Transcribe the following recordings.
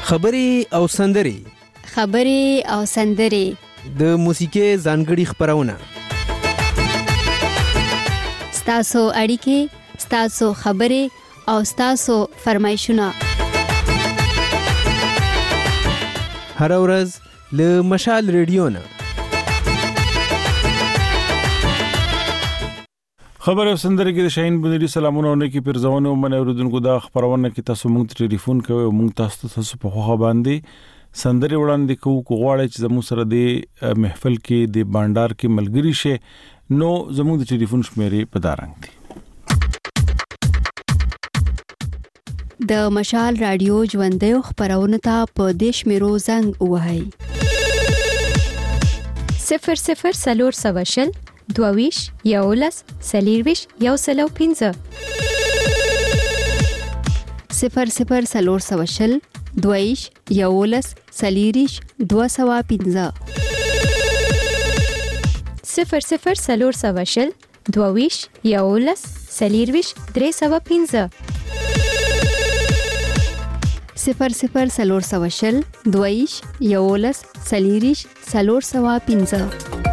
خبرې او سندرې د موسیقۍ ځانګړي خپرونه ستاسو اړیکې، ستاسو خبرې او ستاسو فرمایشونه هر ورځ له مشال ریډیو نه. خبر او سندره کې د شاهین بنيري سلامونه ونه کې پرځونه ومنه اوردونکو دا خبرونه کې تاسو مونږ ته ټلیفون کوئ او مونږ تاسو په خوخه باندې سندره وړاندې کوو غواړئ چې زموږ سره د محفل کې د بانډار کې ملګری شي نو زموږ د ټلیفون شمیرې په دارنګ دي. د مشال رادیو ژوندۍ خبرونه ته په دیش میرو زنګ وهاي 00 دویش یولس سلیرویش یو سلو 15 00 دویش یولس سلیریش 215 00 دویش یولس سلیرویش 315 00 دویش یولس سلیریش 315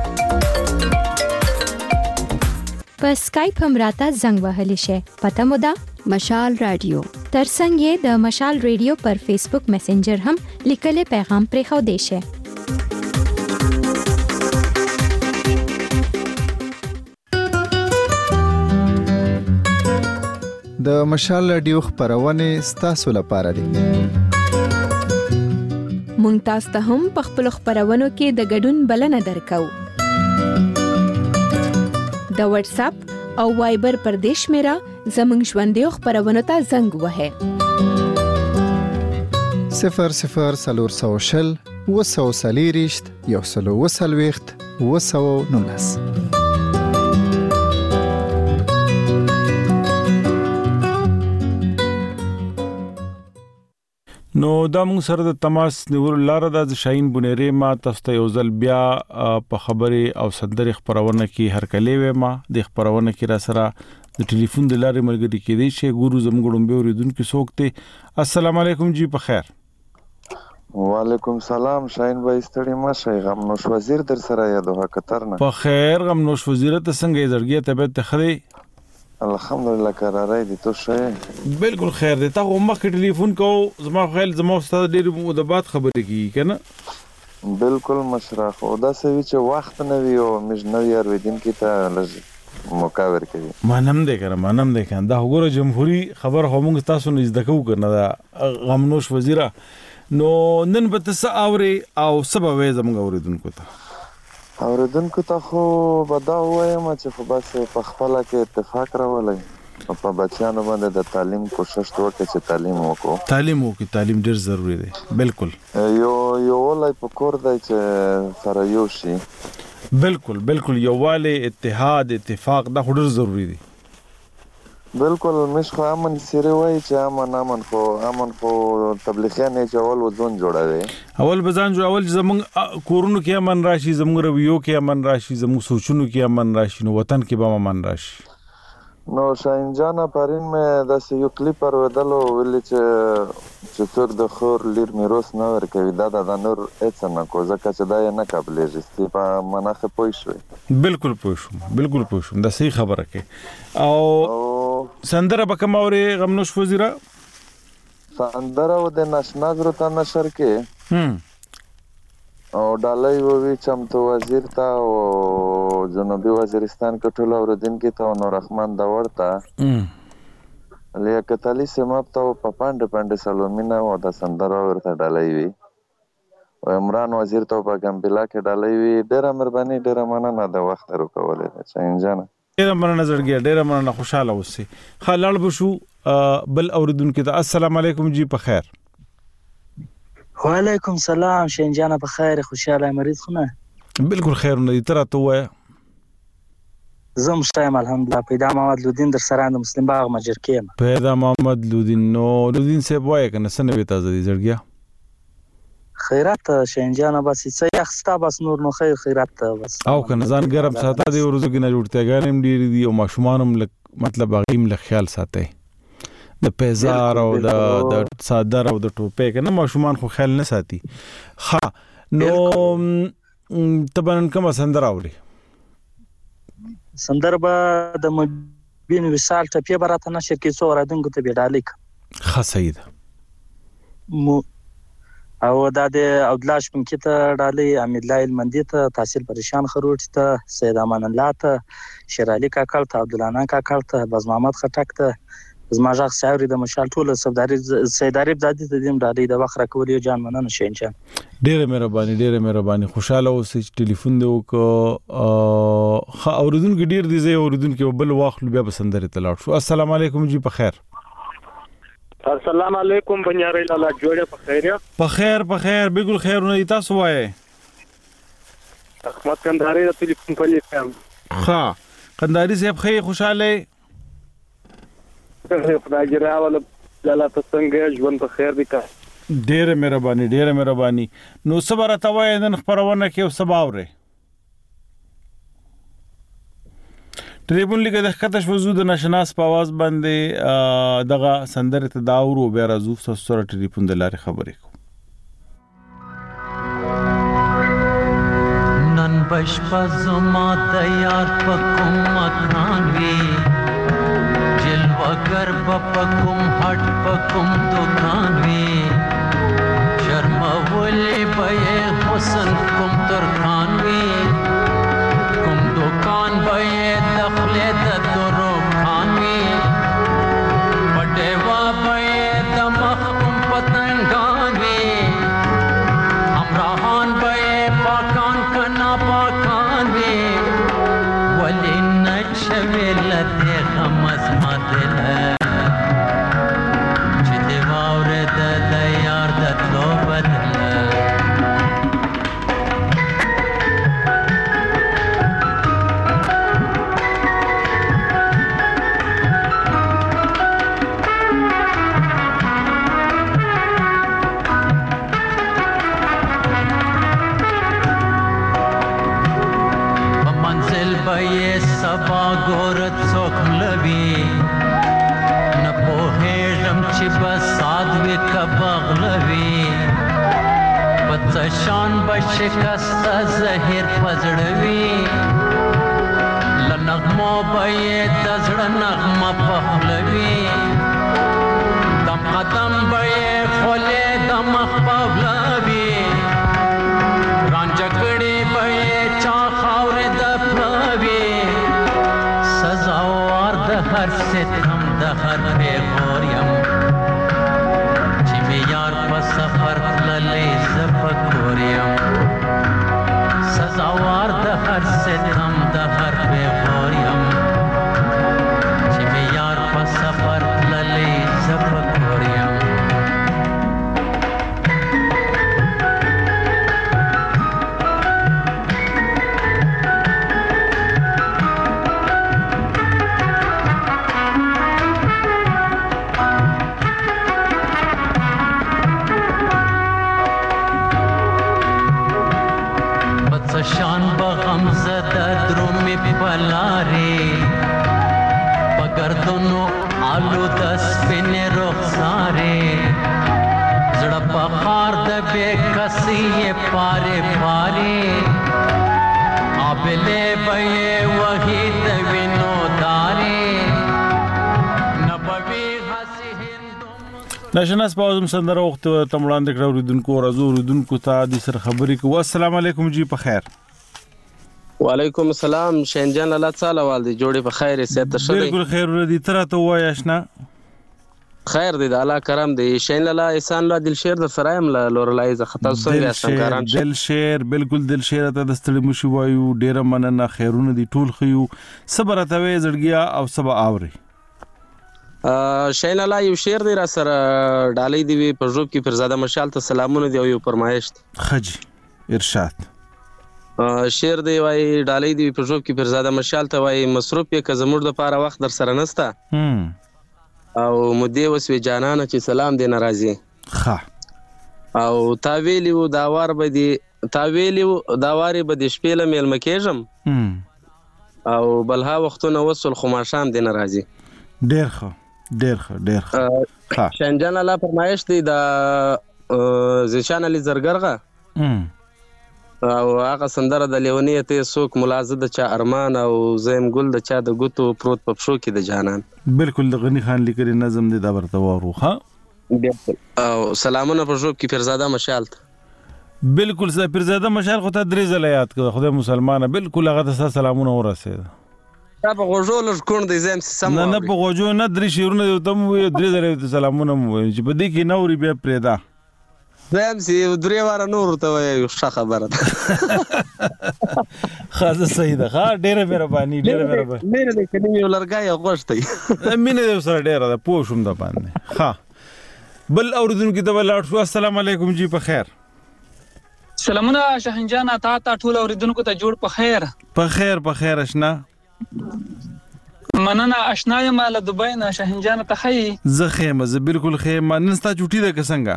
په سکایپ هم راته زنګ وهلی شي. پته مو ده مشال رادیو. ترڅنګ یې د مشال رادیو پر فیسبوک میسنجر هم لیکلي پیغام پرې خو دی شي. د مشال رادیو خبرونه ستاسو لپاره دي. مونږ تاسو ته هم په خپل خبرونو کې د ګډون بلنه درکو. د واتس اپ او وایبر پر دیش میرا زمنګ ژوندۍ خبرونه ته زنګ وهه 00 وسوسلیریشت یو سلو وسلويخت وسو نونس. نو دا موږ سره د تماس نیول لاره د شاهین بنيري ما تاسو ته یو ځل بیا په خبرې او سندرې خبرونه کې هر کله وې ما د خبرونه کې را سره د ټلیفون د لارې ملګری کې دی چې ګورو زمګړم به اوریدونکو سوکته. السلام علیکم جی په خیر. وعلیکم سلام شاهین بھائی ستړي ما شي غمنوش وزیر در سره یادوه کتر نه په خیر. غمنوش وزیر ته څنګه درګي طبيعت ته خري الحمدلله قرارای دي تو شه بالکل خیر دی. تا هم مخ ټلیفون کو زما خیال زما استاد ډیر مدبات خبرې کی کنه بالکل مشرف او دا سوي چې وخت نه وي او مش نه یار ودین کی ته لږ مکاور کوي مانم دې کنه دا وګوره جمهوریت خبر همغه تاسو نه زده کو کنه دا غمنوش وزیره نو نن به تاسو اوري او سبب زموږ اوریدونکو ته خو بدا وایم چې خو بس په خپل کې اتفاق راولای په بچیانو باندې د تعلیم کوشش وکړي چې تعلیم وکړي. تعلیم ډیر ضروری دی. بالکل یو ولای په کور دی چې سره یو شي. بالکل یو والي اتحاد اتفاق دا ډیر ضروری دی. بالکل مش خو امن سره وای چې امن خو تبلیغیان چې اول وزن جوړوي اول زمون کورونو کې امن راشي زمون رویو کې امن راشي زمون سوچونو کې امن راشي نو وطن کې به امن راشي. نو شاهین جان پرین مې د یو کلیپ پر ودلو ویل چې تر د خور لیر میروس نه ورکوي دا د نور اڅ نه کو ځکه چې دا نه قابلیږي چې په مناخه پوي شوی. بالکل پوي شوم دا صحیح خبره کې او سندره بکماوري غمنوش وزیره سندره و د ناشناز رته نشر کې او ډالۍ ووي چمتو وزیر ته او جنوبي وزیرستان کې ټول اوردونکو ته نور رحمان دا ورته لیاقت علي سیماب ته په پاند سالومینا او د سندره ورته ډالۍ وي او عمران وزیر ته په ګمبلا کې ډالۍ وي. ډیره مهرباني ډیره مننه د وخت ورکولې چې انجن ډیره مننه زړګي ډیره مننه خوشاله اوسئ. خلل بشو بل اوردونکو ته السلام علیکم جی په خیر. وعلیکم سلام شینجانه په خیر خوشاله مریض خونه بالکل خیر نه دي تر ته وای زم شایم الحمدلله پیدا محمد لودین در سره د مسلم باغ مجر کېم پیدا محمد لودین سے وای کنه سنه وی تازه دي زړګیا خیرات شینجانه بس څه یخستا بس نور نو خیرات بس او کنه ځان ګرم ساته دی ورځو کې نه جوړته غانم ډیر دي او ماشومانم مطلب غیم له خیال ساتي د پیزار او د صادر او د ټوپې کنه ماشومان خو خیال نه ساتي. ها نو تبن کوم سندره اوري؟ سندره به د مبین وصال ټپې براته نشر کې څو رادونکو ته بیډالیک ښه صحیح ده. او دا د عبدالله شپنکی ته ډالۍ، امیدالله المندي ته، تحصیل پریشان خروټ ته، سید امان الله ته، شیر علي کاکړ ته، عبدالله کاکړ ته، باز محمد خټک ته، زما ژغ ساوري د مشال ټوله سیداري زادي ته دیم ډالۍ د وخت راکول یو جان مننه شین جان. ډېره مهرباني خوشاله اوسئ چې ټلیفون دی وکړه. اوریدونکو ډېر دي، زه اوریدونکو بل واخلو بیا به سندرې ته لاړ شو. السلام علیکم جی په خیر. السلام علیکم بنیاري لالا جوړه په خیر یا په خیر بالکل خیرونه دي. تاسو وایي احمد کندهاري د ټلیفون په لیکم. ها کندهاري صاحب خیر خوشاله خدای جره ولا لالا ته څنګه ژوند په خیر دي کا. ډېره مهرباني. نو صبر ته وایي نن خبرونه کې او سباوره ټلیفون لیکه د خطش وزود ناشناس په आवाज باندې دغه سندره ته داورو بیا راځو سره ټلیفون د لارې خبرې کو. نن بشپزما د یار په کوم مکان وی جلوگر په کوم هټ په کوم دکان وی شرمولې به حسن کوم ترخان وی کوم دکان به دخله د درو خانوي پټوا به د مخ پتنګان وي همراهان به پاکان کنا پاکان وي ولین چویل ته غمز مدل چې دی واور د یار د تلو بدل. سبا ګورت څوک لوي نه پوهېږم چې بس سادوي کبغلوي په شان بشکست زهر پزړوي لنغمو به د زړه نغمه پخلوي دم قدم به خولې د مخ پولوي رانجکړې به چا خاورې د هر ستم د هر پیغور یم چې می یار په سفر تللې زپکور یم سزاوار د هر ستم د هر پیغور یم چې می یار په سفر تللې زپکور یم. شان بغم زده درومی پلاری پگردونو آلو دس پین رخساری زڑا پخار د بے کسی پارے پاری آبلے بے وحی دوینو داری نبوی حسی هندو ناشناس پاوزم سندره وخت تمړان د کړو ردونکو رازو ردونکو ته د سر خبرې کو. السلام علیکم جی په خیر. وعلیکم السلام شین جان الله تعالی والدي جوړې په خیر سیت شې. بالکل خیر ردی تر ته وای آشنا خیر دی د الله کرم دی شین الله احسان الله دل شیر د سرایم لورلای ز خطا څنګه اسنکاران دل شیر بالکل دل شیر ته د ستړي مشو وایو ډیر مننه خیرونه دی ټول خيو صبر ته وې زړګیا او سبا اوري. شین الله یو شیر دی را سره ډالۍ دی په ژوب کې فرزاده مشال ته سلامونه دی او یو فرمایش خجی ارشاد شیر دی وای ډالۍ دی په ژوب کې فرزاده مشال ته وای مصروف یې که زموږ د پاره وخت در سره نستا او مودې وسوي جانانه چې سلام دی ناراضي ښه او تا ویلیو دا وار به دی تا ویلیو دا واري به د شپې له میلمه کېږم او بلها وختونه وصل خو ماښام دی ناراضي. ډېر ښه ډېر ښه شنجان الله فرمایش دی د زیشان علي زرګرغه او هغه سندره د لیونی ته څوک ملازم د چا ارمان او زیم ګل د چا د ګوتو پروت په پښو کې د جانان بالکل د غنی خان لیکلي نظم دی دا ورته وارو ها بالکل او سلامونه په ژوب کې فرزاده مشال بالکل سه فرزاده مشال خو ته درې ځله یاد کړه خدای مسلمانه بالکل هغه ته سلامونه ورسېده دا په غوجو لږ کون دی زم سم نه په غوجو نه درې شیرونه ته مو درې ځله سلامونه مو چې په دې کې نوري بیا پرېدا زم سي درې واره نور ته وایي ښه خبره ده خاصه صحیح ده ها ډېره مهرباني مینه دې کني یو لرګای غوښتي مینه دې سره ډېره ده پوه شوم د باندې ها بل اوردونکو ته ولاړ شو السلام علیکم جی په خیر سلامونه شاهنجان تا ټول اوریدونکو ته جوړ په خیر اشنا مننه اشنا یم له دوبۍ نه شاهنجان ته خی زه خیمه زه بالکل خیمه نن ستا چوټي ده که څنګه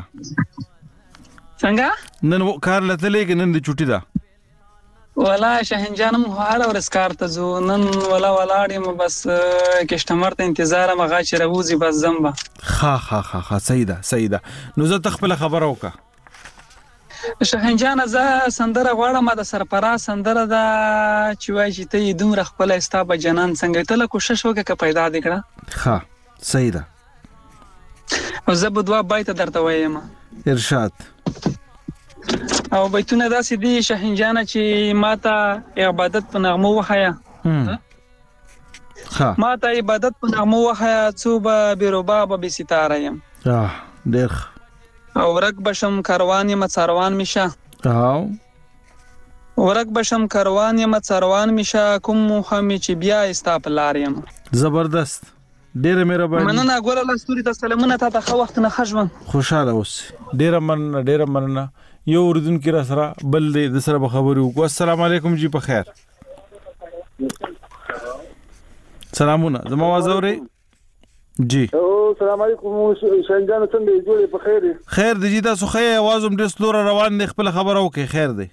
نن کار لته لیکن نن د چوټي ده ولا شاهنجان مو هر ورځ کار ته ځو نن ولا ولاړم بس کسٹمر ته انتظار مغه چې راوځي بس زمبا ها صحیح ده نو زه تخپل خبر اوکا شاهنجان زه سندره غواړم د سرپرا سندره دا چې وای چې ته دومره خپل استا په جنان څنګه ته له کوشش وکړه که پیدا دې کړه ها صحیح ده او زه به دوا بایت درته وایم ارشاد او بیتونه داسې دي شاهنجان چې ماته عبادت په نغمو وخایا ماته عبادت په نغمو وخایا څو به بیروبا به ستاره يم ډېر او ورک بشم کاروان یم څاروان میشه کوم محمد چې بیا استا په لار یم زبردست ډېر مهرباني مننه ګوره لستوري ته سلامونه ته خو وخت نه خجوم خوشاله اوس ډېر مننه یو اوردونکو را سره بل د سره به خبرې وکړو السلام علیکم جی په خیر سلامونه زما आवाज اورئ جی السلام علیکم شاهنجان څنګه جوړې په خیر دی جی تاسو خیر आवाज هم ډېر سلو روان دی خپل خبره وکړئ خیر دی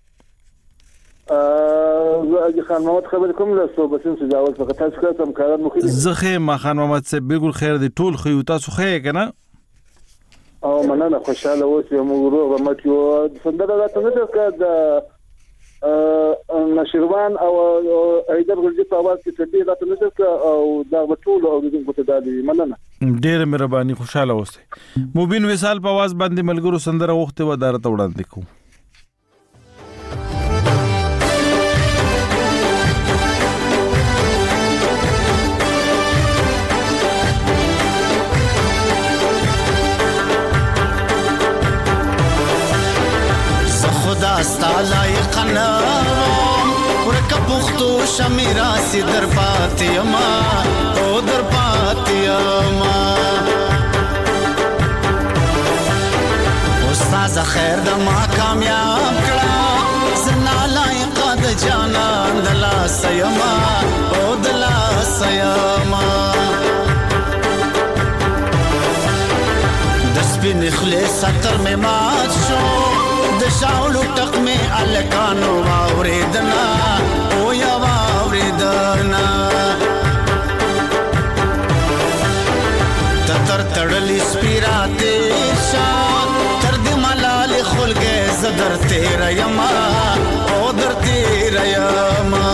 زه خان محمد خبر کوم له صوبتین سجاول فقط تاسو کوم کاران مخې زه خیر ما خان محمد صاحب بالکل خیر دی ټول خو تاسو خیر کنه او مننه خوشاله اوسئ موږ روغ مت یو سندره راته نه ده د نشروان او ایدر ګرځي په आवाज کې تدې راته نه ده او دا ټول اوریدونکو ته دالي مننه ډېر مهرباني خوشاله اوسئ مبین وصال په आवाज باندې ملګرو سندره وخت و دارته وړاندې کوم ستا لایق نه ورکه پختو شمیرا سي در پاتیما او در پاتیما استاد خیر د ما کامیاب کړه زنا لایق د جانان د لا سیما او د لا سیما د سپین خلیص تر می مات شو د شاولو ټق می الکانو واوریدنا او یا واوریدنا تر تړلی سپیراته شان تر دې ملال خلګه زدر تیر یما او در تیر یما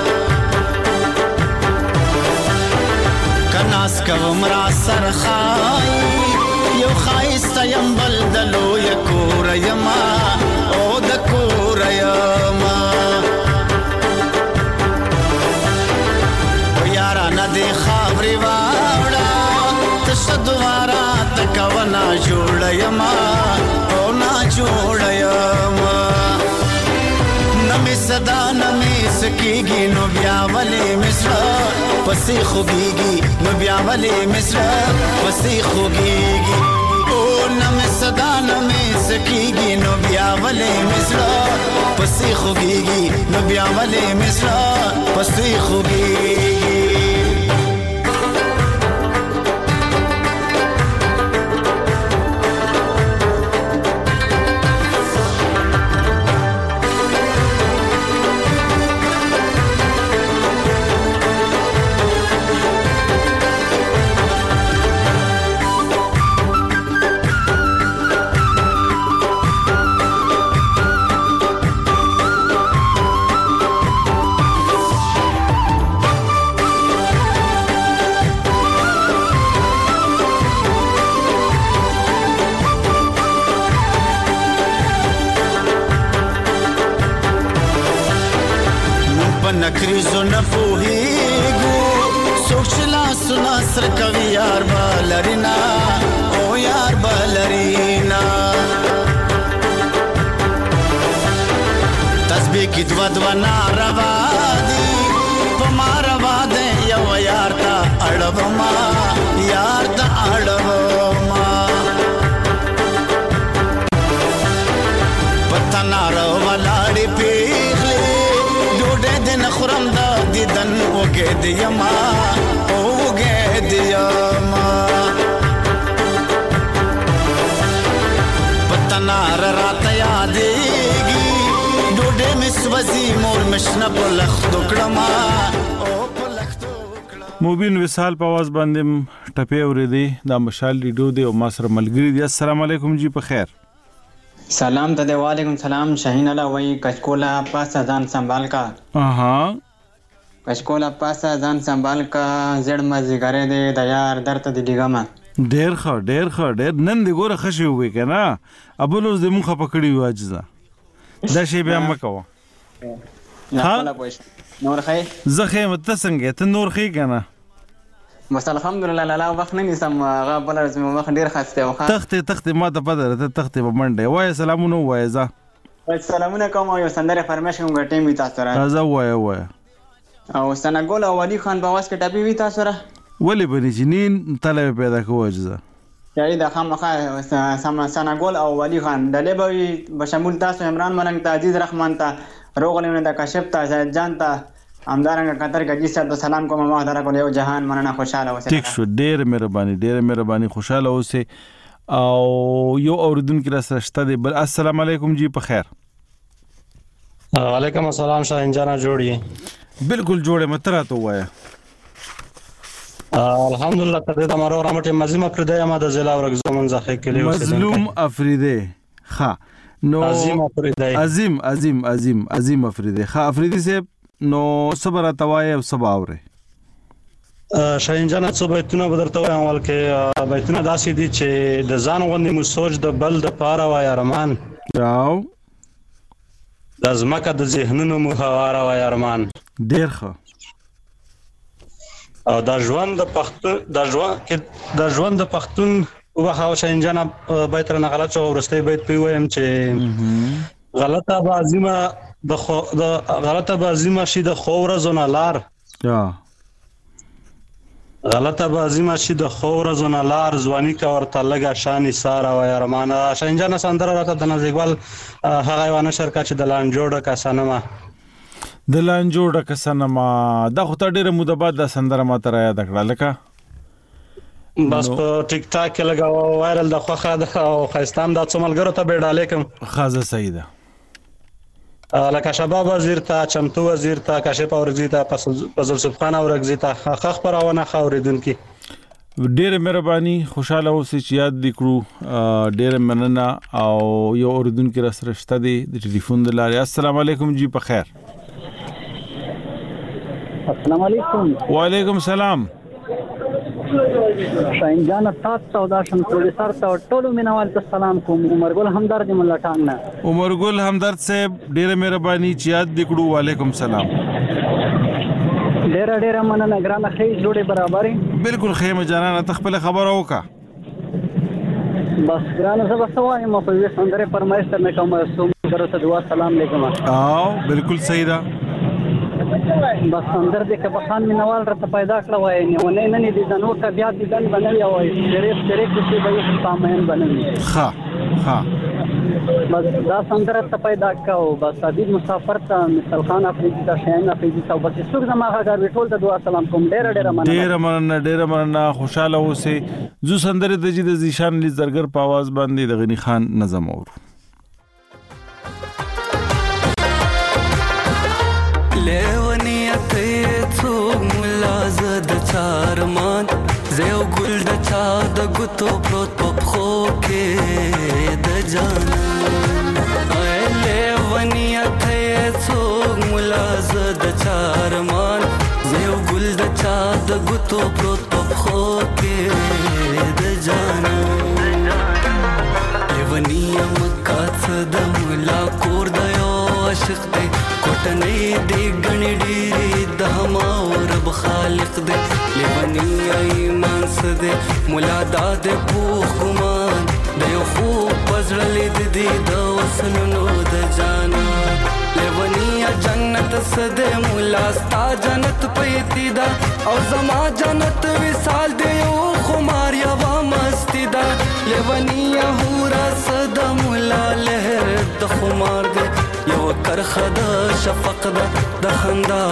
کناس کوم را سرخای یو خایسته یم بل دلو یکور یما او د کور یما او یارا ندی خبرې واوړه تشدوارا تکونا جوړ یما او نا جوړ یما نمی صدا نمی سکیږي نو بیا ولې مصر پسې خوږیږي نو بیا ولې مصر پسې خوږیږي او نمی صدا نمی سکیږي نو بیا ولې مصر پسې خوږیږي نو بیا ولې مصر پسې خوږیږي نکریزو نپوهیگو سوک چلا سنا سر کوي یار بالرینا او یار بالرینا تسبیح کی دو ناروا دی پماروا دے یو یار تا اڑوما یار تا اڑوما پتا نارو ولاڑی پیغلی ډوډۍ د نخورم دا دیدن وګې دیما وګې دیما پتنار رات یادېږي ډوډۍ مې سوځي مور مې شنه په لښتو کړمه موبین وصال په आवाज باندې ټپې اورېدې دا مشال ریډیو دی او ما سره ملګری دی السلام علیکم جی په خیر سلام ته وعلیکم سلام شاهین الله وای کچکولا پاسه ځان سنبال کا کچکولا پاسه ځان سنبال کا زړ مزګره دې د یار درته دی ډیګما ډیر نن دی ګوره خشي وې کنه ابلوز دې مخه پکړی واجزه دا شی بیا مکو ها نور خیر زخه متسنګ ته نور خې کنه بس الحمدلله لاله وخت نه نسم هغه بل ورځ مخ ډیر خسته وخت تخت ما ته پدره ته تخت په منډه وای سلامونه وای زه سلامونه کوم یو سندره فرمایش کوم غټې می تاسو سره راځه وای او سنګول او علي خان بواس کې ټاپي وی تاسو سره ولی بنی جنین طلب پیدا کوجزه یعنی دا خامخا سنګول او علي خان دلې به بشمول تاسو عمران ملنګ ته عزیز رحمان ته روغلونه د کاشف ته زید جان ته همدارنګه قطر کې جی صاحب سلام کوم ما درا کول یو جهان مننه خوشاله اوسه ټیک شو ډېر مهرباني خوشاله اوسه او یو اوریدونکو را سره شته دی بل السلام علیکم جی په خیر وعلیکم السلام شاهین جانا جوړی بالکل جوړه متره ته وای الحمدلله ته د مرو رامټه مظلوم افریده ما د ضلع ورغزو منځخه کلی مظلوم افریده ها نو عظیم افریده ها افریدی سے نو صبر توای او سباوره شاهین جان څو بیتونه بدرته وایم اول کې بیتونه داسې دي چې د ځان غوندې مو سوچ د بل د پاره وای ارمان راو د زمکه د ذهنونو مو هواره وای ارمان ډیر ښه او د ژوند د پښتون وبخاو شاهین جان بیت نه غلط شو ورسته بیت پی وایم چې غلطه بازیمه شي د خورزونه لار غلطه بازیمه شي د خورزونه لار ځواني کا ورته لګه شان ساره و ارمان شاهین جان سندره راته د نزیګوال هغه ونه شرکت چې د لان جوړه کسانما دا خو ته ډیره موده بعد د سندره ما تر یاد کړه لکه بس په ټیک ټاک کې لګاو وایرل د خوخه د او خاستان د څوملګرو ته بیډاله کوم خازه سیده لکه شباب وزیر ته چمتو وزیر ته کاشف اورګزی ته فضل سبحان اورګزی ته خخ پرونه خوریدونکو ډیره مهرباني خوشاله اوسئ چې یاد دکړو ډیره مننه او یو اوریدونکو را سره شته دی د ټلیفون د لارې السلام علیکم جی په خیر السلام علیکم وعلیکم السلام شاهین جان تاسو دا شم پروډوسر ته ټولو مینوال ته سلام کوم عمر ګل همدرد مولا ټانګ عمر ګل همدرد صاحب ډیره مهرباني چې یاد دکړو وعلیکم السلام ډیره مننه ګرانه خې جوړې برابرې بالکل خیمه جانانه تخپل خبر اوکا بس ګرانه زه بس وایم په دې سندره فرمایش ته مې کوم سومره ته دعا سلام علیکم او بالکل صحیح ده بس اندر دې که بخان مینوال راته پیدا کړه وای نه دې د نور ته بیا دې دن بنوي او شریف چې به یې سامان بنوي ها بس دا سندره ته پیدا کاو بس عبید مسافر ته مثال خان افریدی ته شاهین افریدی ته بس څوک زما هغه ټول ته دعا سلام کوم ډیره مننه خوشاله اوسئ زو سندره د جید زیشان لی زرګر په आवाज باندې د غنی خان نظم اورو لیونیت څوک ملازه د چارمان زیو ګل د چا د ګوتو پروت په خو کې د جانان لیونیت څوک ملازه د چارمان زیو ګل د چا د ګوتو پروت په خو کې د جانان لیونیا مکات د ملا کور د یو عاشق دی پټنې دې غنې ډېرې د هما رب خالق دې لیونی ایمان سدې مولا داد پوخ ګمان د یو خوب پزړلې دې د وسنونو د جانا لیونی جنت سدې مولا ستا جنت پیتی دا او زما جنت وصال دې یو خمار یا مستی دا لیونی هورا سد مولا لهر د خمار دې یو کرخه د شفق د خندا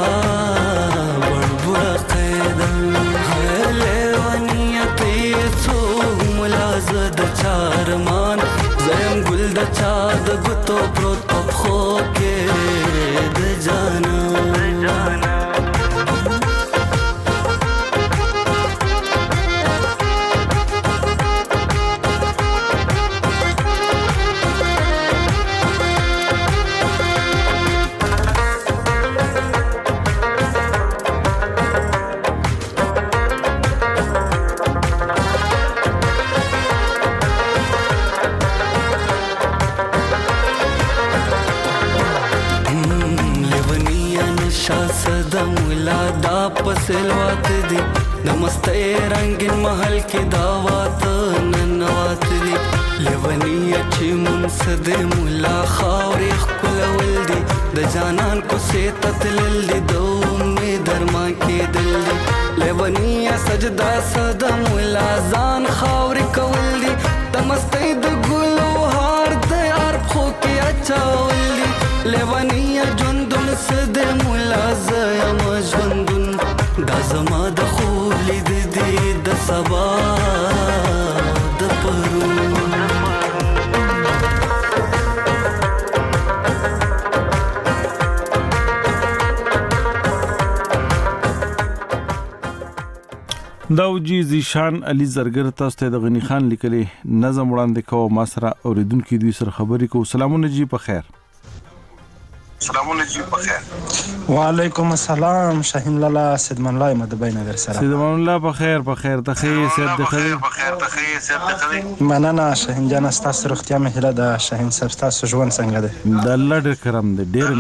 وړ قیدا لیونی ته څو مولا زد چارمان زم ګل د چا د ګوتو پروت په خو کې د جانا پسلوات دی د مستې رنگین محل کې دعوات ننوات دی لیونی چې منصد مولا خاورې خپلول دی د جانان کو سه تتلل دی د امید درما کې دل دی لیونی سجدا صد مولا ځان خاورې کول دی د مستې د ګلو هار د یار خو کې اچول دی لیونی ژوندون سد مولا زما ژوندون دا زما د خوب لید دی د سبا د پرون داوجی زیشان علي زرګر تاسو ته د غنی خان لیکلي نظم وړاندې کوم ما سره اوریدونکو دوی سره خبرې کوو. سلامونه جی په خیر. سلامونه جی په خیر. وعلیکم السلام شاهین لالا سیدمن الله مدبین نظر سره. سیدمن الله په خیر په خیر ته خیر سید د خیر په خیر ته خیر سید د خیر. مننه شاهین جان تاسو روغتیا مهله ده شاهین صاحب تاسو ژوند څنګه ده؟ د الله ډېر کرم ده ډېر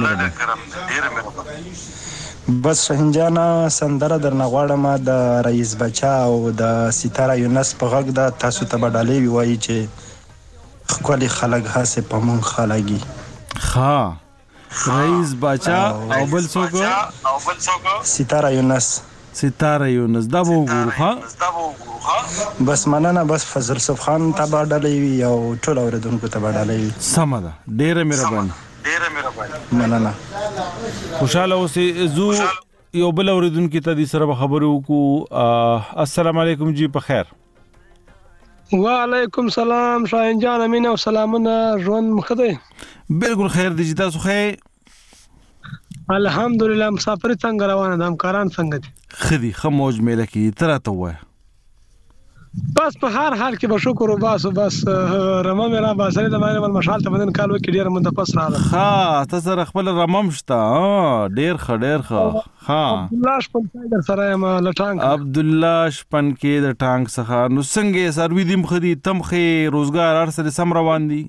مهرباني. بس شاهین جان سندره درنه غواړم د رئیس بچا او د ستاره یونس په غږ ده تاسو ته به ډالۍ وایي چې ښکلي خلک هسې په مونږ خلګي. ها رئیس باچا او بل څوک ستاره یونس دا به وګورو. ها بس مننه بس فضل صف خان ته به ډالۍ وي او ټول اوریدونکو ته به ډالۍ وي. سمه ده ډېره مهرباني مننه. خوشاله اوسې زو یو بل اوریدونکو ته د سره خبرې وکړو. السلام علیکم جی په خیر. وعلیکم سلام شاهین جان امین او سلامونه ژوند مخده. بالکل خیر دی تاسو خیر. الحمدلله مسافر څنګه روانه ده همکاران څنګه دي؟ خدي خموج ملي کی تراته وای بس په هر حال کې به شکر وباسو بس رمه مې را باسره د باندې مشال ته بدن کال وکړي ډیر مده پس راغله. ها تاسو سره خپل رمم شته ډیر ښه ها عبدالله شپن در سره ما لټانګ عبدالله شپن کې د ټانګ څخه نو څنګه سروي دیم خدي تمخه روزګار هر سره سم روان دي.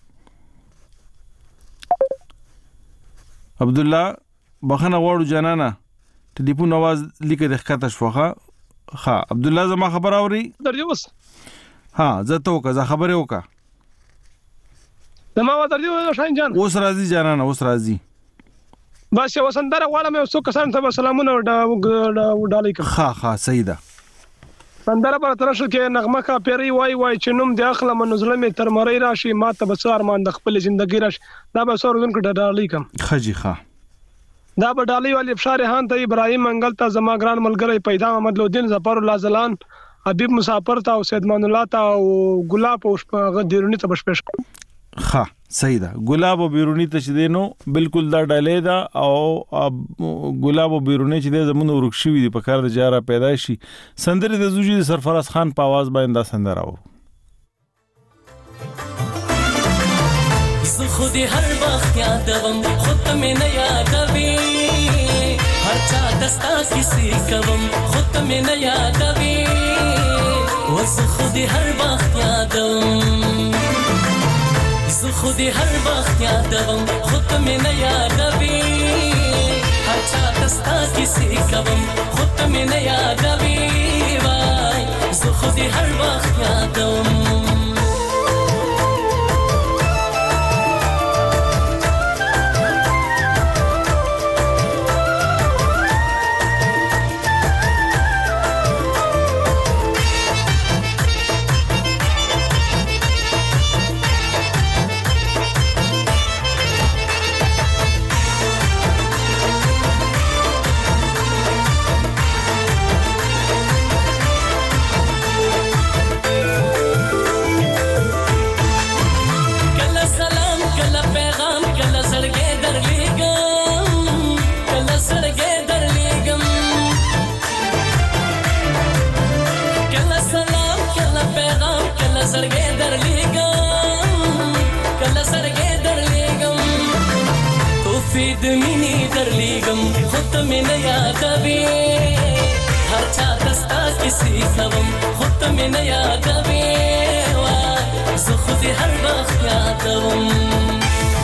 عبدالله بخنه غواړو جانانا ټلیفون आवाज لیکه د ښکته شوخه. ها عبدالله زما خبر اوري درځي اوس. ها زه ته وکړه خبره وکړه زما درځي شاهین جان اوس راځي جانانا اوس راځي. بس یو سندره غواړم یو څو کسان ته سلامونه ډالۍ کوم. ها صحیح ده. سندره پر ترشل کې نغمه کا پیری وای چې نوم دی اخله منظلمه تر مری راشي ماته به ارمان د خپل ژوندۍ راشي دا به سرودونکو ډالۍ کوم. خجی ښه دا به ډالۍ والی ابشار هان ته ابراهیم منګل ته زما ګران ملګری پیدا محمد لودین ظفر الله زلان حبیب مسافر ته او سید مان الله ته او ګلاب او شپه دیرونی ته بشپش. ها صحیح ده. ګلاب او بیرونی ته چې دینو بالکل دا ډالۍ ده او ګلاب او بیرونی چې د زمونږ ورکشوي دي په کار د جاره پیدا شي. سندره د زوجي سرفراز خان په आवाज باندې دا سندره و. خودی هر وخت یادوم خود مې نه یادوي هر چا دستا کیسې کوم خود مې نه یادوي وز خودی هر وخت یادوم ز خودی هر وخت یادوم خود مې نه یادوي دستا کسی کوم خود می نه یادوي وای زه خو دې هر وخت یادوم د مینې درلیږم خو ته مې نه یادوې هر چا ته ستا کیسې کوم خو ته مې نه یادوې وای زه خو دې هر وخت یادوم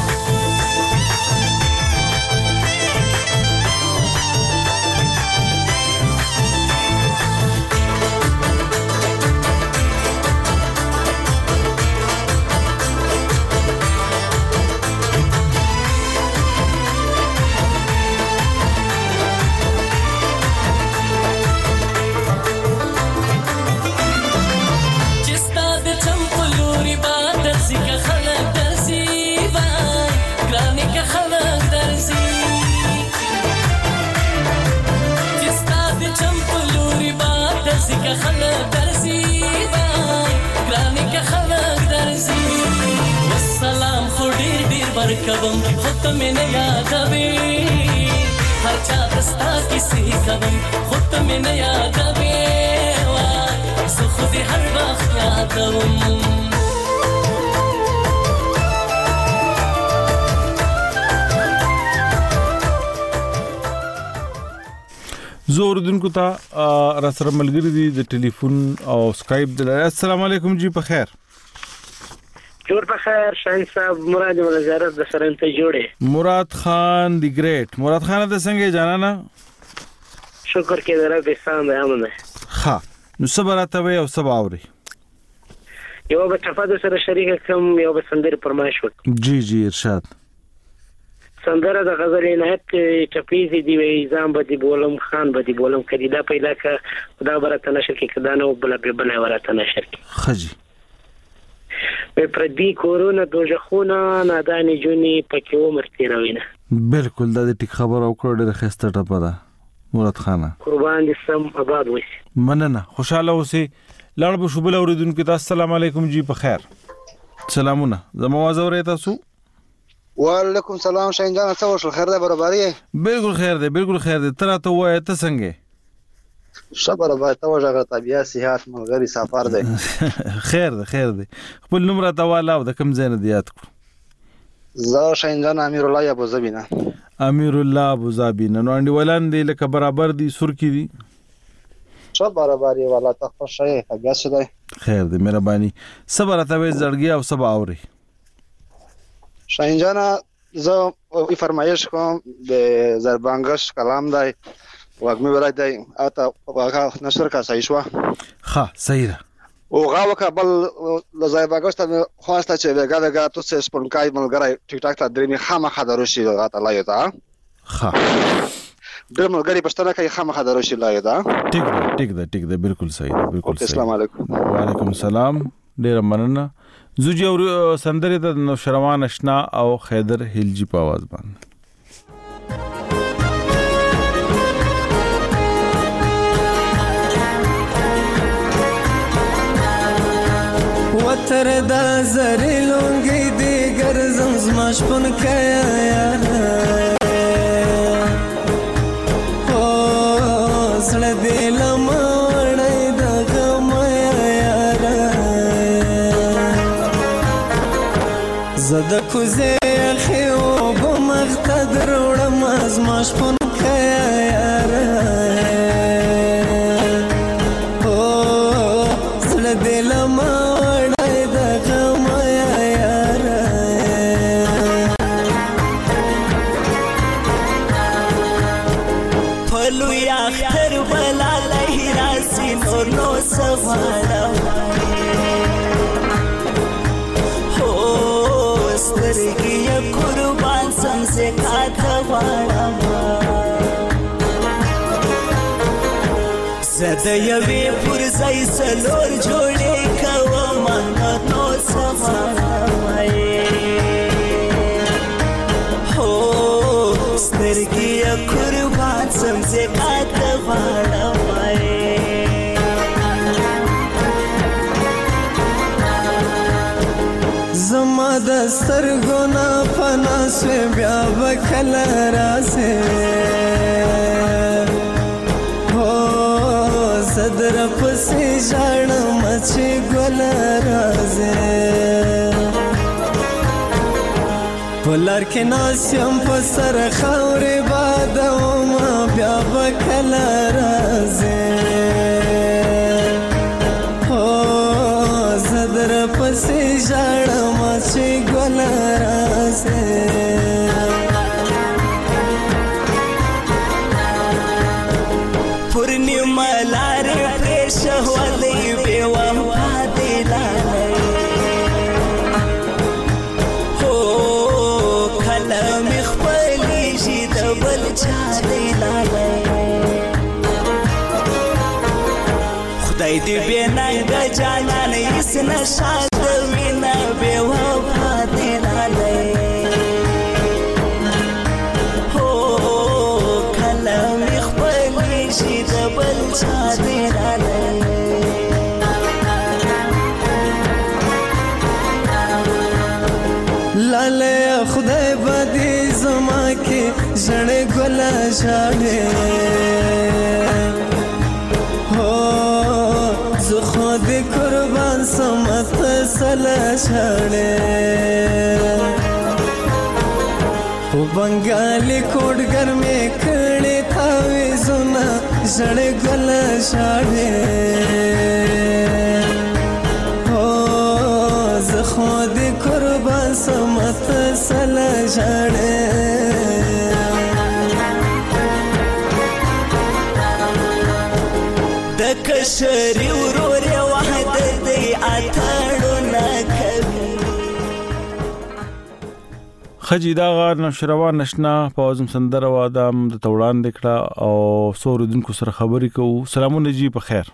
خلق درزي ګرانې که خلق درزي والسلام خو ډېر ډېر ورکوم خو ته مې نه یادوې هر چا ته ستا کیسې کوم خو ته مې نه یادوې وای زه خو دې هر وخت یادوم زور دونکو ته را سره ملګری دي د ټلیفون او سکایپ د لارې. السلام علیکم جی په خیر جوړ په خیر شاهین صاحب مراد ولا زیارت د سره ته جوړه مراد خان دی ګریټ مراد خان د څنګه جانانا شکر کې درا به سام امنه ها نو صبرته وي او سبا اوري یو به تفاده سره شریک کوم یو به سندر پرمایش وک جی جی ارشاد سندره د غزل نهایت چپیزي دی وی ځم بدی بولم خان بدی بولم کدی دا پیدا ک خدا برته نشر کې کدا نو بل به بل ورته نشر کې خجی په پردي کورونا دوجخونه نادانی جونی پکې عمر تیروینه بالکل دا د ټیک خبر او کړه ډېر خسته ټپه ده مراد خان قربان دي سم آباد وسی مننه خوشاله اوسئ لړ به شوبل اوریدونکو ته السلام علیکم جی په خیر سلامونه زموږ आवाज اورئ تاسو وعلیکم سلام شاهین جان څه وشو خیر ده برابرۍ بالکل خیر ده بالکل خیر ده تر ته وای ته څنګه صبر به ته وجه طبيعت صحت ملګری سفر ده خیر ده خپل نمبر ته والا او د کم زین دیات کو زه شاهین جان امیر الله ابو زبینا امیر الله ابو زبینا نو انډي ولان دی لکه برابر دي سر کی دي څه برابرۍ والا ته خوشاله هغه څه ده خیر ده مهرباني صبر ته وې زړګي او سبا اوري شاهین جان زه فرمایش کوم د زربانګش کلام دی واګمې ولای دی اته واګه نشر کا صحیح شو ها صحیح ده او غاوکه بل زربانګش ته خواسته چې وګړه تو څه سپونکای ملګری ټیک ټاک ته درې خامخا دروشي غاته لایو تا ها د ملګری پښتنه کوي خامخا دروشي لایو تا ټیک ده بالکل صحیح ده بالکل صحیح السلام علیکم وعلیکم السلام ډیر مننه زوجي او سندره د نوشروان اشنا او خیدر هلجی په आवाज باندې وتر دا زری لونګي دی ګرځم زما شپون کیا یار او سړ دې لمړې د غم یار زده کوزه خو بمختدر وړم از ما شپون کیا یار او سړ دې لمړې زکات غواړم زه د یوې پر ځای څلور جوړې کوم نو څه غواړم هو سترګې یې قربان سم زکات غواړم زما د سترګو نه پناه سوې بیا به کله راسې هو زه در پسې ژاړم چې ګله راځې په لار کې ناست یم په سر خاورې بادومه بیا به کله راځې در پسې ژاړم چې ګل راسې پر نیمه لارې پرېښولې بې وفا دې لالی هو کله مې خپلېږي د بل چا دې لالی خدای دې بې ننګه جانان هېڅ نشه د وینه بې وفا دې لالی هو کله مې خپلېږي د بل چا دې لالی لالی خدای به دې زما کې ژړې ګله ژاړې زه خو دې قربان سم ته سله ژاړې په بنګالي کوډګر مې کړې تاویزونه ژړې ګله ژاړې هو زه خو دې قربان سم ته سله ژاړې د کشري ورور یې وحدت دی اتړونه کوي خجی داغه نشروان نشنا پوزم سندره وادم د توړان دکړه او سوردونکو سره خبرې کوو. سلامونه جی په خیر.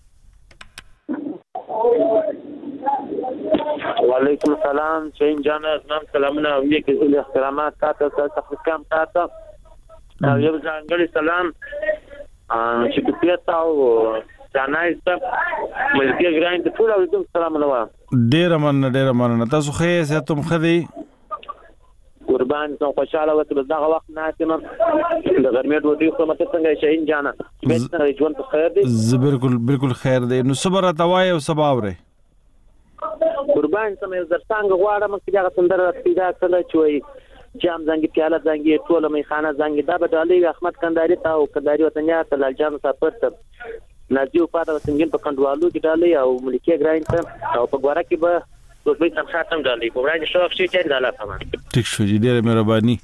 وعلیکم السلام شاهین جان اسلام سلامونه او یو کې احترامات تاسو ته کم تاسو او یو ځانګړي سلام چې پیتا او جانایسته ملګری ګراین ته ټول علیکم السلام نو ډیر مننه تاسو خې ساتم خدي قربان سم خوشاله وته دغه وخت ناتم د ګرمې ډوډۍ خو مته څنګه شاهین جان به ژوند په خیر دی بالکل خیر دی نو صبر توای او سباوره قربان سم زر څنګه غواړم چې هغه سندره پیدا کړل چې جام زنګي پیاله زنګي ټوله میخانه زنګي دا به ډالۍ احمد کنداري ته او کنداري وطنیا ته لالجان مسافر ته نازیو پاده وسنګین په کندوالو کې ډالۍ او ملکی ګراین ته او په ګوره کې به دوی تم خاتم ډالۍ په وړاندې شوق شي چې ډاله تمام ټیک شو جی ډیره مهرباني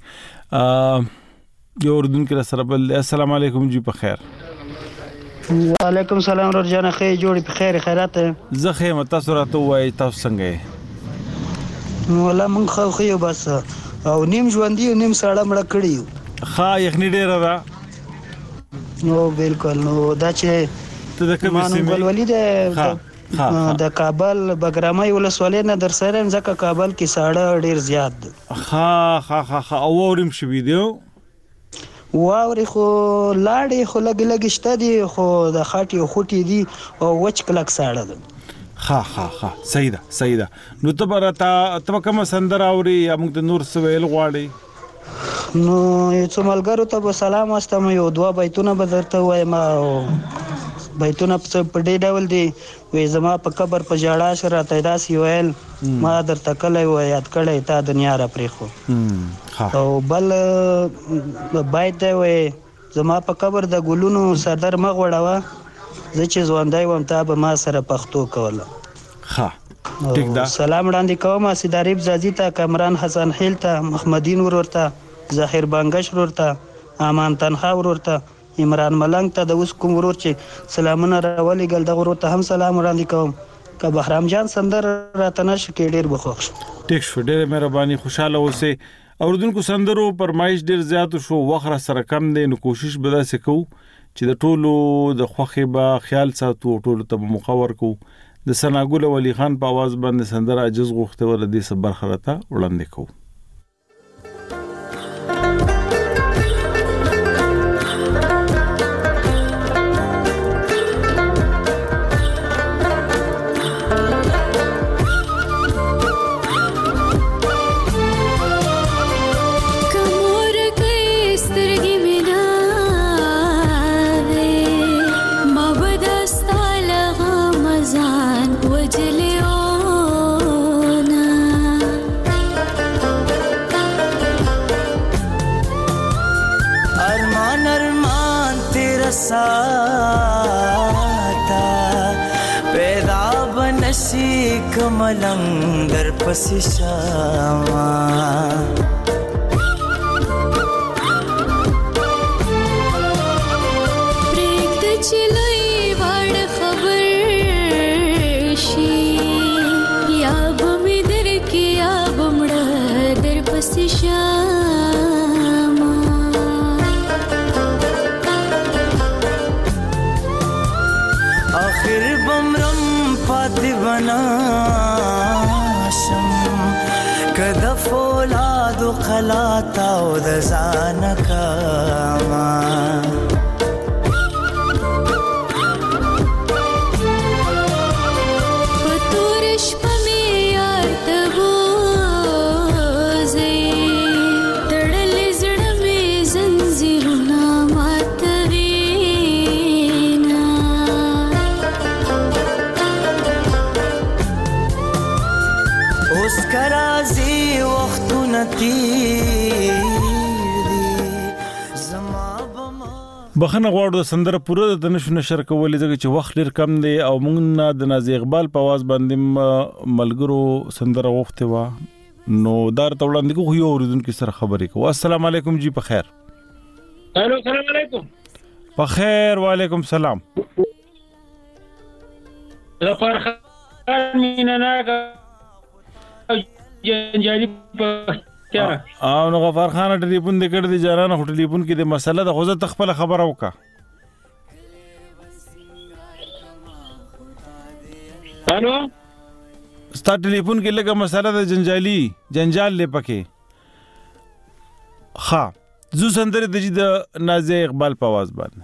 یو اردن کې سره بل السلام علیکم جی په خیر. وعلیکم السلام ورجانه خیر جوړی په خیر خیرات زه خیر تاسو راته وای تاسو څنګه یې ولا مونږ خو یو بس او نیم ژوندۍ او نیم ساړه مړه کړی ښه یخني ډیره ده نو بالکل نو دا چې ته د کومې سیمې ولولي د کابل بګرامي ولسوالۍ نه در سره ځکه کابل کې ساړه ډیر زیات ده ها او وریم شوی دی واوري خو لاړې خو لګ شته دي خو د خاطي او خوټي دي او وچ کلک ساړه ده ها صحیح ده نو ته برتا ته کوم سندر اوري یا موږ د نور سویل غواړي نو یو څو ملګرو ته سلام واستم یو دوا بیتونه به درته وایم بیتونه په دې ډول دي وې زما په قبر په جاړه سره ته داسې ویل ما درته کله و یاد کړی تا دنیا را پرېخو او بل بیت دی وې زما په قبر د ګلونو صدر مغ وړوه زه چې ژوندی وم تا به ما سره پښتو کوله ټیک ده سلام وړاندې کوم سیداریب زازي ته کامران حسن خیل ته محمدین ورور ته ظاهر بانګش ورور ته امان تنها ورور ته عمران ملنګ ته د اوس کوم ورور چې سلامونه راولي ګل د ورور ته هم سلام وړاندې کوم که بهرام جان سندر راته نشه کې ډیر بخښ ټیک شو ډیره مهرباني خوشاله اوسئ اوردونکو سندرو پرمایش ډیر زیات شو، وخت را سره کم دی، نو کوشش به داسې کوو چې د ټولو د خوښې به خیال ساتو، ټولو ته به موقع ورکو. د ثناګل ولی خان په आवाज باندې سندره عجز غوښته ول دې صبر خرته وړاندې کوو. कमलंग दर पसी शामा प्रेत चिलोई वाड़ खबर शी या बमी दर की या बमड़ा दर पसी शामा आखिर बमरम पाती बना कद फौलाद खलाता द जानकामा पतुरश पमे यार तबोजे तड़ल जड़ में जंजीरना मातरीना उसका राजी بخنه غواړو د سندره پوره د نشو نشر کولې ځکه چې وخت ډیر کم دی او موږ نه د نازي اقبال په आवाज باندې ملګرو سندره وخته وا نو دار توړاندې کو یو اوریدونکو سره خبرې کو. السلام علیکم جی په خیر. الو السلام علیکم. په خیر وعلیکم سلام. لپاره مینا جنجالي او نو غفار خان ټلیفون دې کړ دي جارانه هټ ټلیفون کې د مسله د خوځه تخپل خبره وکا. الو ستا ټلیفون کې لګه مسله د جنجال لپاره ها زو سندره د نازي اقبال په आवाज باندې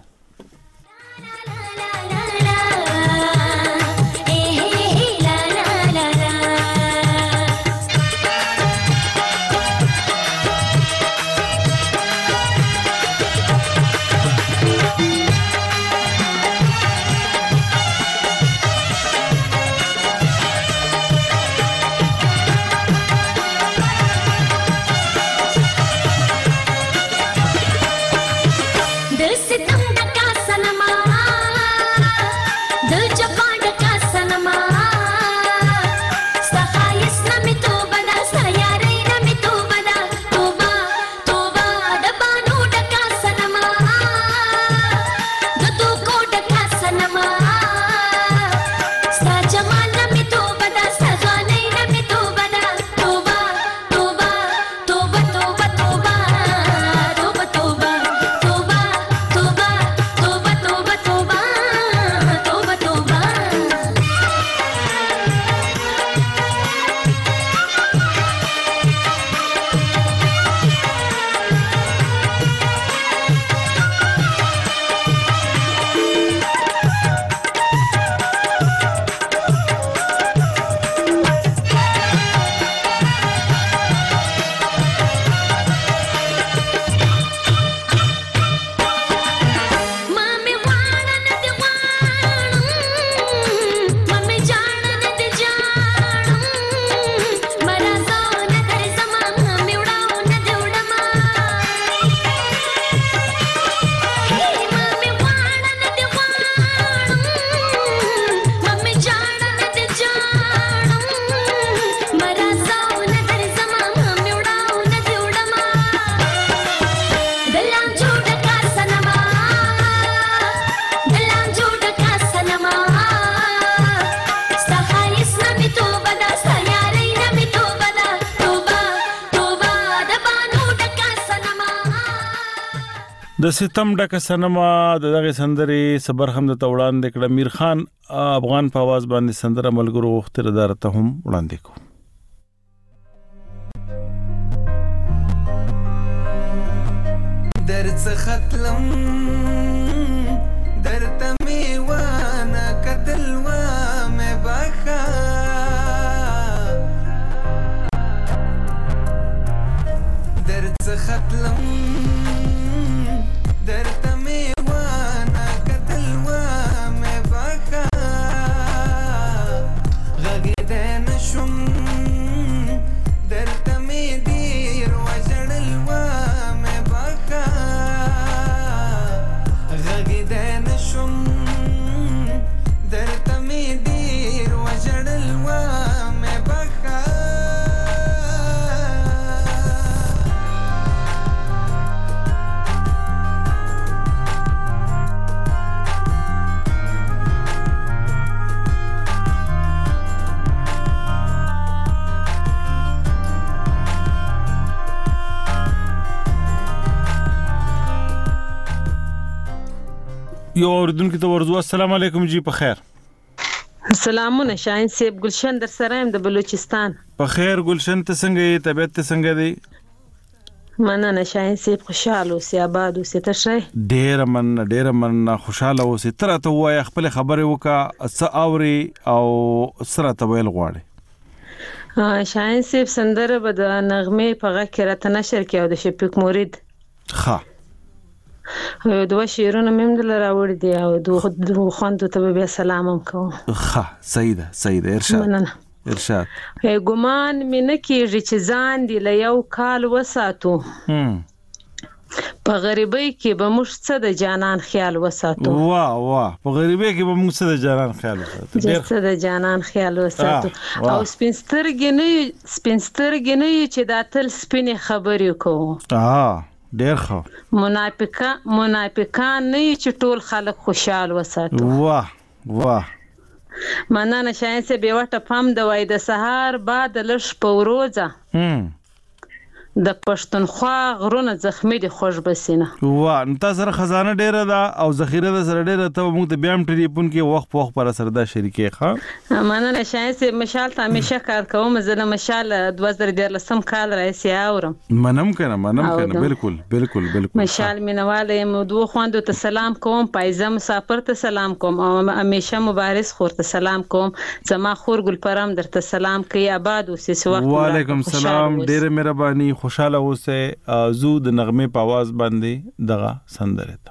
दिल से तुम د ستم ډکه سنما دغه سندرې صبر هم د وړاندې کړه. میر خان افغان په आवाज باندې سندره ملګرو وختره درته هم وړاندې کو. درڅ ختلم درته میوانه کتلوا مې باخا درڅ ختلم درته میوانه کتلوا مې باخا غږېدی نشم درته مې ډېر وژړلوا مې باخا غږېدی نشم درته مې ډېر وژړلوا مې باخا یو اوریدونکو ته ورځو. السلام علیکم جی په خیر. سلامونه شاهین صاحب، ګلشن در سره يم د بلوچستان. په خیر ګلشن ته څنګه یې؟ طبیعت ته څنګه دی؟ مننه شاهین صاحب، خوشاله اوسې، آباد اوسې. ته ښه؟ ډېره مننه، خوشاله اوسې. ته راته ووایه خپل خبرې وکړه، څه اوري او څه راته ویل غواړې؟ شاهین صاحب سندره به د نغمې په غږ کې راته نشر کړي او د شفیق مرید ښه دوه شعرونه مې هم دلته راوړي دي او دوه خویندو ته به بیا سلام هم کوم. ښه صحیح ده ارشاد. مننه. ارشاد. ګمان مې نه کېږي چې ځان دې له یو کال وساتو، په غریبۍ کې به موږ څه د جانان خیال وساتو. واه په غریبۍ کې به موږ څه د جانان خیال وساتو. څه د جانان خیال وساتو. او سپین سترګې نه یو چې دا تل سپینې خبرې کوو. ډېر ښه. منافقان نه یو چې ټول خلک خوشحال وساتو. واه مننه شاهین صاحب. یوه ټپه هم د وای د سهار بعد لږ په وروځه د پښتونخوا غرونه زخمي دي خوږ بسینه. نو تا سره خزانه ډېره ده او ذخیره ده سره ډېره. ته موږ ته بیا هم ټلیفون کې وخت په وخت پر سره دا شریکې ښه. مننه شاهین صاحب. مشال ته همیشه کار کوم. زه د مشال 2013 کال راهیسې اورم. منم کنه بالکل مشال مینواله یم. دوه خواندو ته سلام کوم، پایزه مسافر ته سلام کوم او همیشه مبارز خور ته سلام کوم. زما خور ګلپرم درته سلام کوي. آباد اوسې. وعلیکم سلام. ډېره مهرباني. خوشاله اوسه. زو د نغمې په आवाज باندې دغه سندره ته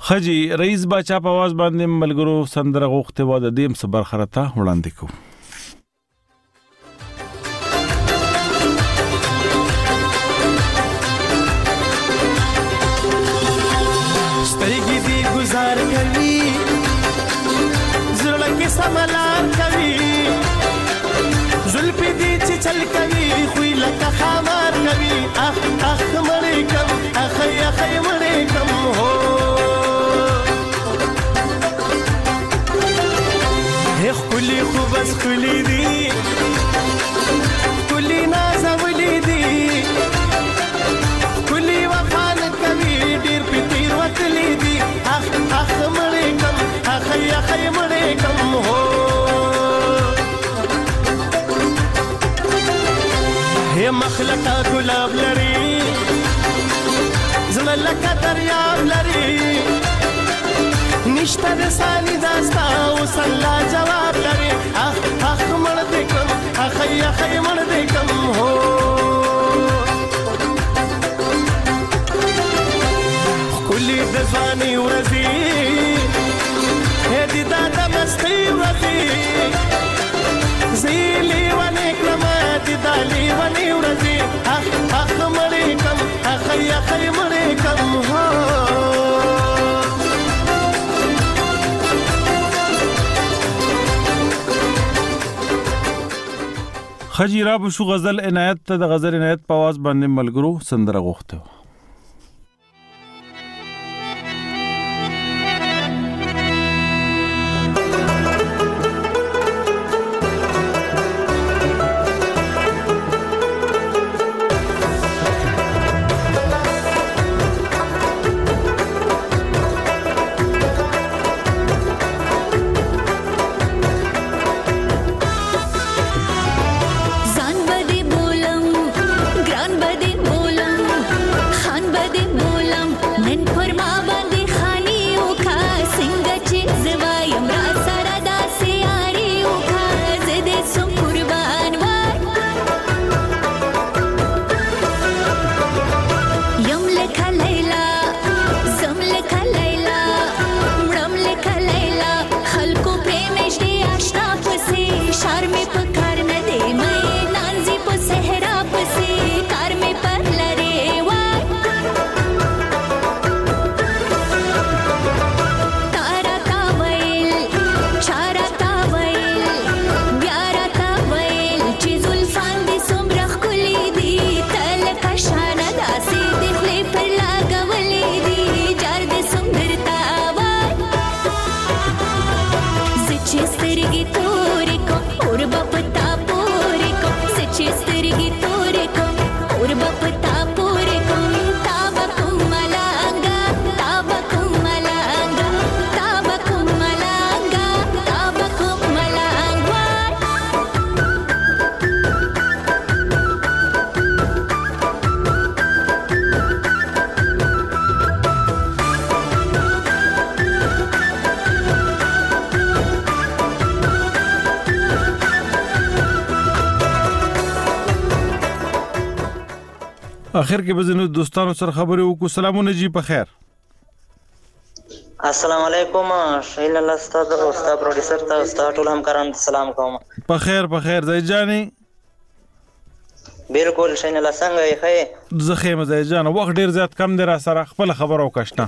خجی رئیس باچا په आवाज باندې ملګرو سندره غوښته و د دیم صبر خرته وړاندې کو. سترګې دې گزار کوي زړه کې سملار کوي زلفې دې چې چل کوي خوې لکه خامار کوي اخ اخ مړې کم اخې اخې مړې کم هو هیخ کلی خوب از کلی دی کلی نازولی دی کلی وفان کوي ډیر پتیر وتلی دی اخ اخ مړې کم اخې اخې مړې کم هو هي مخلقه ګلاب لري زړه لکه دریاب لري نشته د سالي داستا اوس الله جواب لري اخ اخ مړ دې کم اخې اخې مړ دې کم هو کلی د ځواني ورځي هدي دا د مستي ورځي زیلی ونی کلمات دالی ونی ورځي اخ اخ مړې کم اخې اخې مړې کم هو خجی را بشو غزل عنایت ته د غزل عنایت په आवाज باندې ملګرو سندره غوښته. اخر کې بزنو دوستانو سره خبرې وکړو. سلامونه جی په خیر. السلام علیکم شهیل الله استاد او استاد پروډوسر ته استاد ټول همکارانو ته سلام کوم. په خیر زای جانې بالکل شهیل الله څنګه یې خې زخه مزای جان وخت ډیر زیات کم دی را سره خپل خبر او کښنا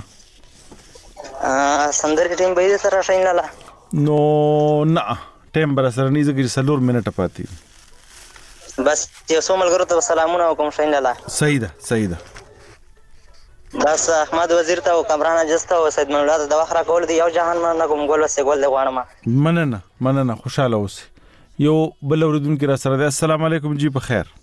سندر کې ټیم به سره شهیل الله نو نه ټیم بر سره نه زګر سلور منټ پاتې بس یو څو ملګرو ته سلامونه وکم شهیل الله. صحیح ده بس احمد وزیر ته او کمران جسته او سید مولا ته د وخره کول دی یو جهان نه کوم ګول وسه ګول دی غواړم. مننه خوشاله اوسې. یو بل اوریدونکو را سره دی. السلام علیکم جی په خیر.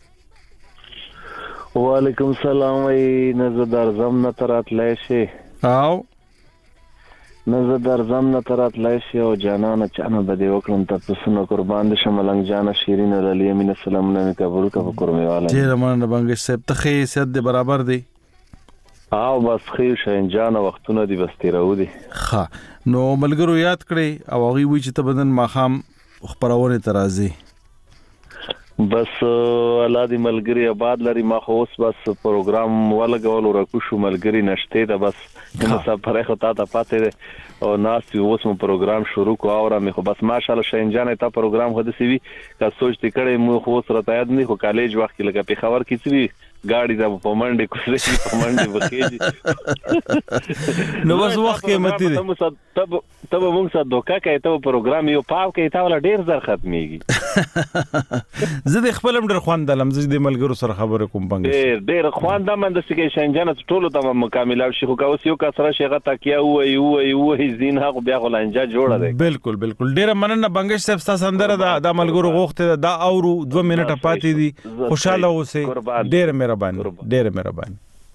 وعلیکم السلام ای نزدار زمنه ترات لایشي او نزدار زمنه ترات لایشي او جانانه چانه بده وکړم تاسو نو قربان دي شملنګ جانا شیرین علی امین السلام نه قبول کا قرمه والا جی رمانه بنګ صاحب ته خې سید برابر دی او بس خیر شین جانا وختونه دی بس تیرو دی ها نو ملګرو یاد کړئ او هغه وی چې ته بدن ماخام خبرونه ترازی بس الله دې ملګری آباد لري ما خو اوس بس پروګرام ولګول ورکو شو ملګری نشته ده بس مسافر خو تا پاتې او ناس اوس مو پروګرام شروع کو اورا مې خو بس ماشاءالله شینجان ته پروګرام خو د سی وی کا سوچ تی کړي مو خو سره یاد نه خو کالج وخت کې لګه په خبر کې سی गाड़ी दा पमंडे कुछ पमंडे बखेजी نو بس وخت کې متي دي تب موږ سره دوکا کوي ته پروګرام یو پاو کوي تا ولا ډیر زر ختميږي زه د خپلم ډیر خواندلم زه د ملګرو سره خبره کوم بنګ ډیر خواندم د سګي شنجانه ټولو ته مکمل شي خو اوس یو کسره شيغه تکیا وای زین هغه بیا غلانجا جوړه ده بالکل ډیر مننه بنګش صاحب تاسو اندر د ملګرو غوخته دا اورو 2 منټه پاتې دي خوشاله اوسه ډیر مهرباني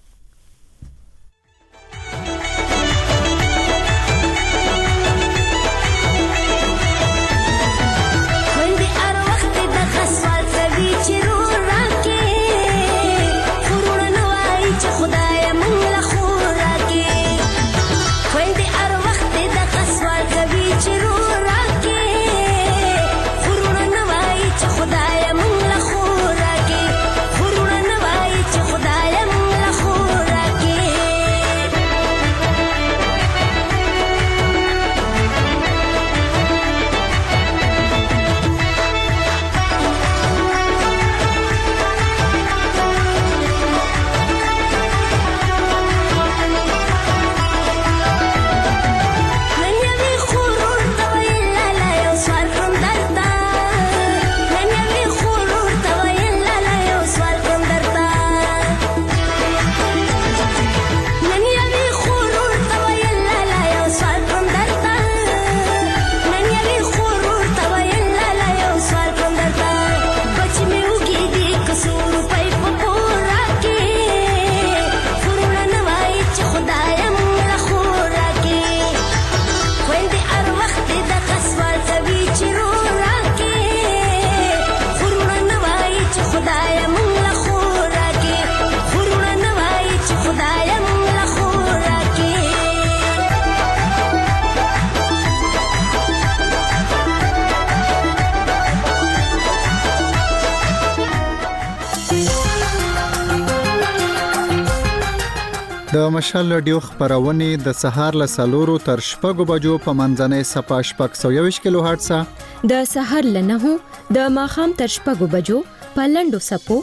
د مشال رادیو خبرونه د سهار له سالورو تر شپږو بجو په منځنۍ صفه شپږ 120 کیلو هرتز د سهار له 9 د ماخام تر شپږو بجو په لندو سپو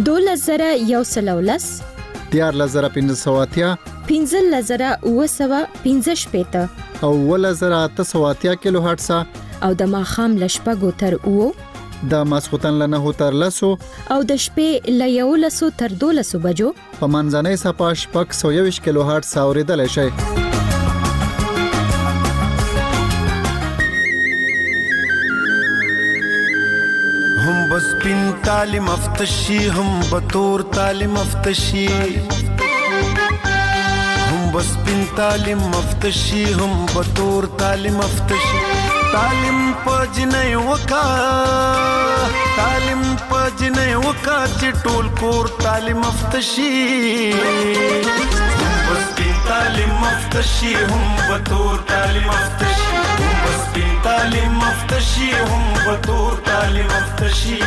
2113 14580 15915 او 1880 کیلو هرتز او د ماخام له شپږو تر او د ماسختن له 9 تر 10 او د شپې له 11 تر 12 بجو په منځنۍ صفه شپږ 120 کیلو هرتز اوریدل شي هم بس پین تعلیم افتشی هم بطور تعلیم افتشی هم بس پین تعلیم افتشی هم بطور تعلیم افتشی تعلیم پجنې وکا چې ټول کور تعلیم افتشي بس تعلیم افتشي هم بطور تعلیم افتشي بس تعلیم افتشي هم بطور تعلیم افتشي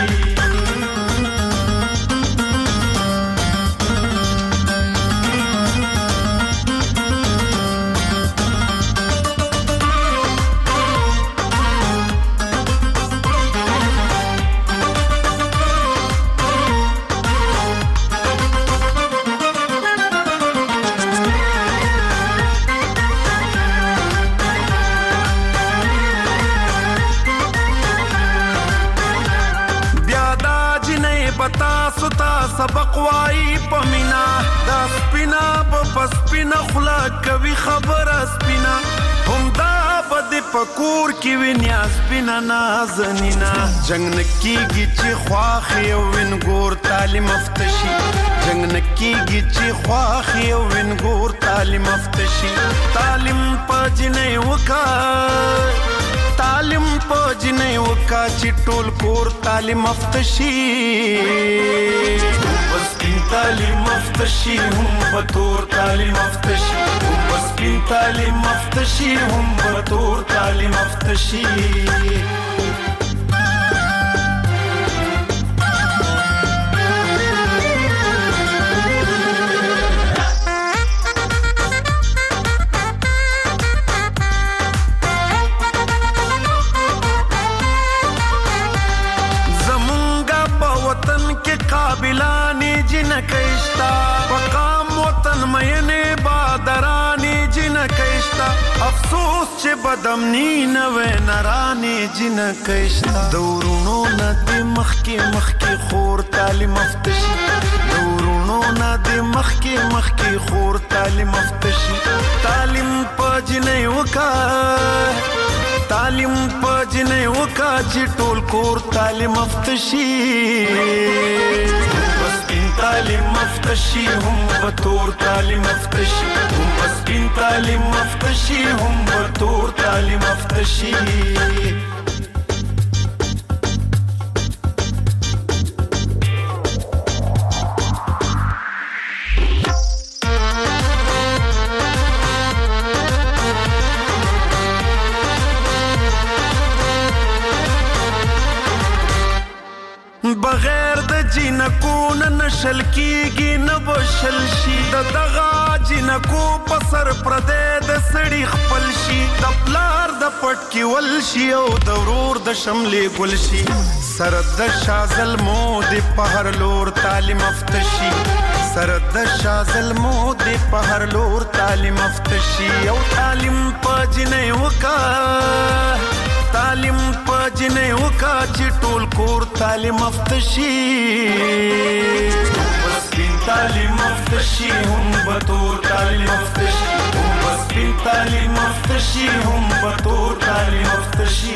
سبق وای پمینا دا سپینا پسپینا خلا کوي خبر سپینا هم دا بد پکور کی وینیا سپینا نازنینا جنگ نکیږي چې خواخي او وینګور تعلیم افتشي جنگ نکیږي چې خواخي او وینګور تعلیم افتشي تعلیم پجنې وکا تعلیم پجنې وکا چې ټول کور تعلیم افتشي بس تعلیم افتشي هم بطور تعلیم افتشي بس تعلیم افتشي هم بطور تعلیم افتشي افسوس چې بدمنی نه وې نرانې جن کښتا دورونو نه د مخکې خور تعلیم افتشي دورونو نه د مخکې خور تعلیم افتشي تعلیم پجنې وکا چې ټول کور تعلیم افتشي تعلیم مفتشی هم بطور تعلیم مفتشی هم بسکین تعلیم مفتشی هم بطور تعلیم مفتشی بغیر د جنکو نه نشل کیږي نه بشل شي د دغه جنکو په سر پردې د سړي خپل شي د پلار د پټ کې ول شي او د ورور د شملې ګل شي سر د شازل مو د پهر لور تعلیم افتشي سر د شازل مو د پهر لور تعلیم افتشي او تعلیم پجنې وکا تعلیم پجنې وکا چې ټول کور تعلیم افتشي بسکین تعلیم افتشي هم بطور تعلیم افتشي بسکین تعلیم افتشي هم بطور تعلیم افتشي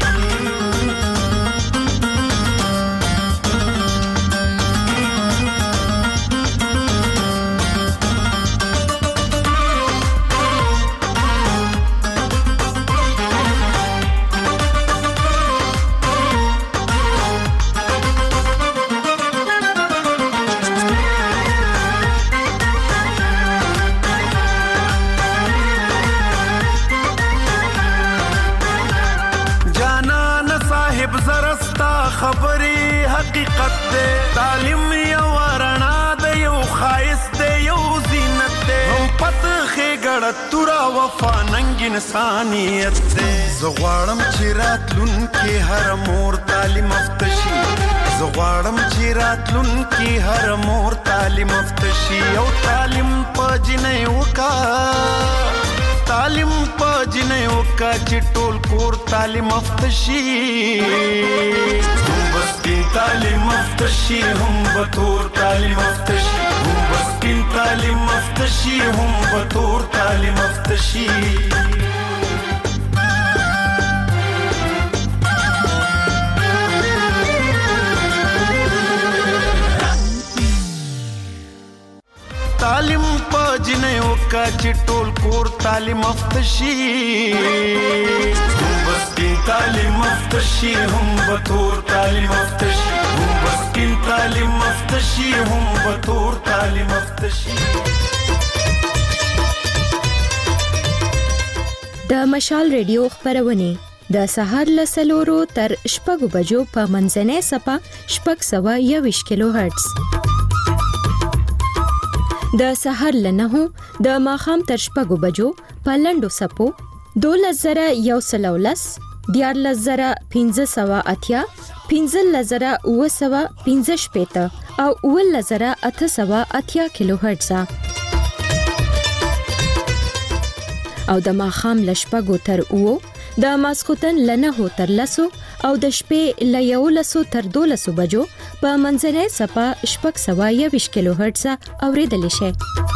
خبرې حقیقت دی تعلیم یو رڼا دی یو ښایست دی یو زینت دی او پته ښېګړه توره وفا ننګ انسانیت دی زه غواړم چې راتلونکې هره مور تعلیم یافته شي زه غواړم چې راتلونکې هره مور تعلیم یافته شي او تعلیم په جنۍ وکا تعلیم پجنې وکا چې ټول کور تعلیم یافته شي بسکین تعلیم یافته شي هم بطور تعلیم یافته شي بسکین تعلیم یافته شي هم بطور تعلیم یافته شي تعلیم پجنې وکا چې ټول کور تعلیم یافته شي بسکین تعلیم یافته شي هم بطور تعلیم یافته شي بسکین تعلیم یافته شي هم بطور تعلیم یافته شي د مشال ریډیو خبرونه د سهار له 4 تر 6 بجو په منځنۍ صفه 621 کیلو هرتز د سحر لنهو د ماخام تر 6 بجو په لندو سپو 2113 14580 15915 او 11880 کیلو هرتز او د ماخام لشپګو تر او د ماسختن لنهو تر لسو او د شپې ل 11 تر 12 بجو په منځنۍ صفه 621 کیلو هرتز اوریدل شي